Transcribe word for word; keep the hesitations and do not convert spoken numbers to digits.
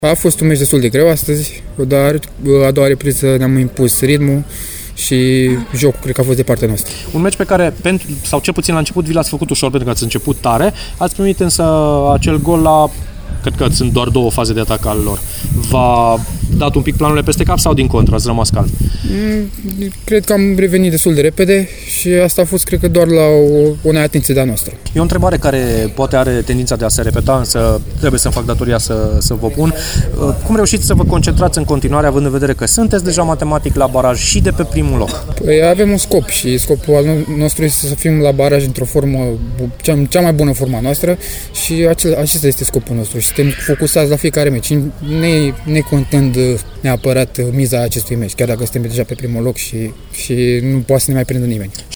A fost un meci destul de greu astăzi, dar a doua repriză ne-am impus ritmul și jocul cred că a fost de partea noastră. Un meci pe care, pentru, sau cel puțin la început, vi l-ați făcut ușor pentru că ați început tare, ați primit însă acel gol la, cred că sunt doar două faze de atac al lor. V-a dat un pic planurile peste cap sau din contră, ați rămas calm? Cred că am revenit destul de repede și asta a fost, cred că, doar la o, o neatenție de-a noastră. E o întrebare care poate are tendința de a se repeta, însă trebuie să-mi fac datoria să, să vă pun. Cum reușiți să vă concentrați în continuare, având în vedere că sunteți deja matematic la baraj și de pe primul loc? Păi avem un scop și scopul al nostru este să fim la baraj într-o formă, cea, cea mai bună formă noastră și acel, acesta este scopul nostru și suntem focusați la fiecare meci, ne, ne contând neapărat miza acestui meci, chiar dacă suntem deja pe primul loc și, și nu poate să ne mai prindă nimeni.